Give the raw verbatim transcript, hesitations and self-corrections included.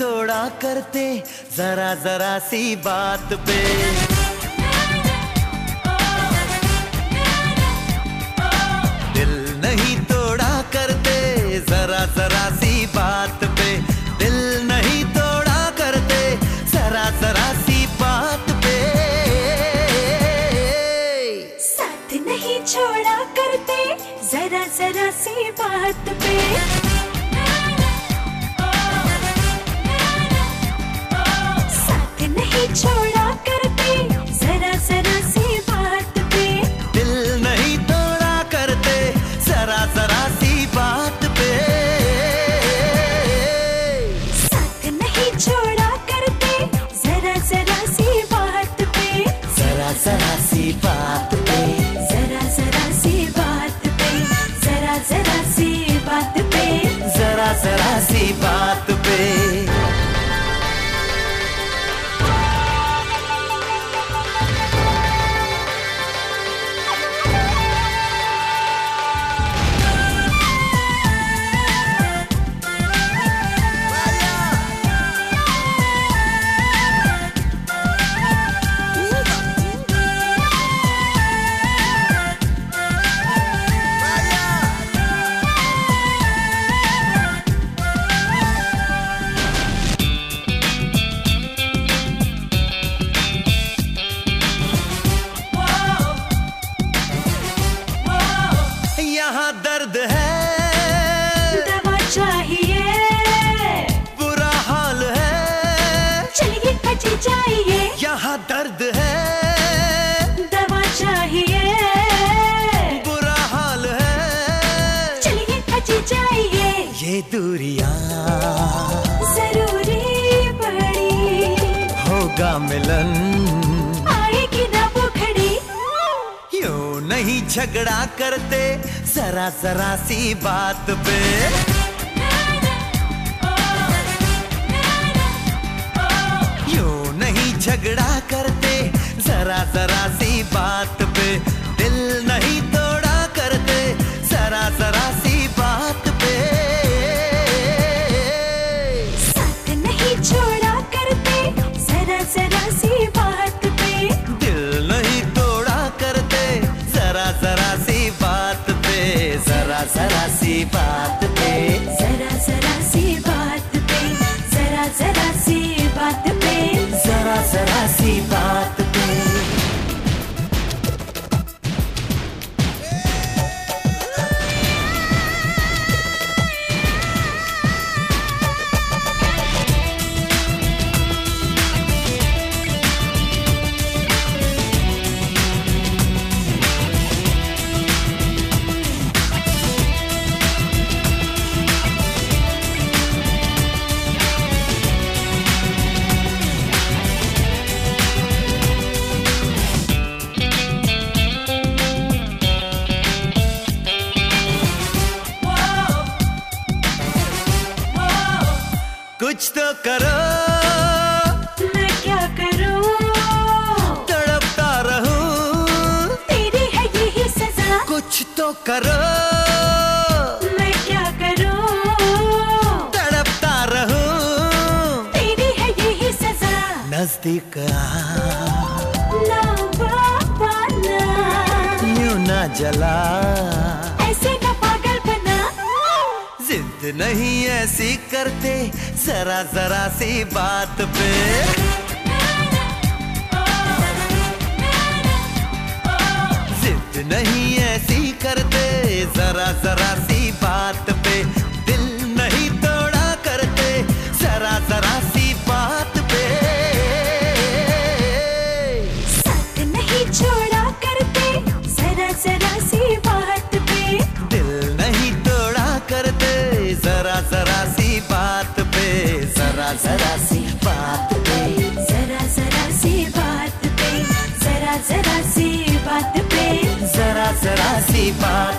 तोड़ा करते जरा जरा सी बात पे। दिल नहीं तोड़ा करते जरा जरा सी बात पे। दिल नहीं तोड़ा करते जरा जरा सी बात पे। साथ नहीं छोड़ा करते जरा जरा सी बात पे। साथ नहीं छोड़ा करते जरा जरा सी बात पे। दिल नहीं तोड़ा करते जरा जरा सी बात पे। साथ नहीं छोड़ा करते जरा जरा सी बात पे। जरा जरा सी बात पे। जरा जरा सी बात पे। जरा जरा सी बात पे। जरा जरा सी बात पे। यहाँ दर्द है, दवा चाहिए, बुरा हाल है, चलिए बच जाइए। यहाँ दर्द है, दवा चाहिए, बुरा हाल है, चलिए बच जाइए। ये दूरियां जरूरी पड़ी, होगा मिलन, आएगी ना वो घड़ी। यूं नहीं झगड़ा करते जरा जरा सी बात पे। यूं नहीं झगड़ा करते जरा जरा सी बात पे। दिल नहीं तोड़ा करते जरा जरा सी बात पे। साथ नहीं छोड़ा करते जरा जरा सी बात पे। दिल नहीं तोड़ा करते जरा जरा सी बात पे। जरा जरा सी बात पे। जरा जरा सी बात पे। जरा जरा सी बात पे। जरा जरा सी बात पे। कुछ तो करो, मैं क्या करूं, तड़पता रहूं, तेरी है यही सजा। कुछ तो करो, मैं क्या करूं, तड़पता रहूं, तेरी है यही सजा। नजदीक आ, ना बाबा ना, यूं ना जला, ऐसे ना पागल बना। जिद नहीं ऐसी करते जरा जरा सी बात पे। जिद नहीं ऐसी करते जरा जरा सी बात पे। दिल नहीं तोड़ा करते जरा जरा सी बात पे। साथ नहीं छोड़ा करते जरा जरा सी बात पे। दिल नहीं तोड़ा करते जरा जरा सी बात पे। जरा जरा सी बात पे। जरा जरा सी बात पे। जरा जरा सी बात पे। जरा जरा सी बात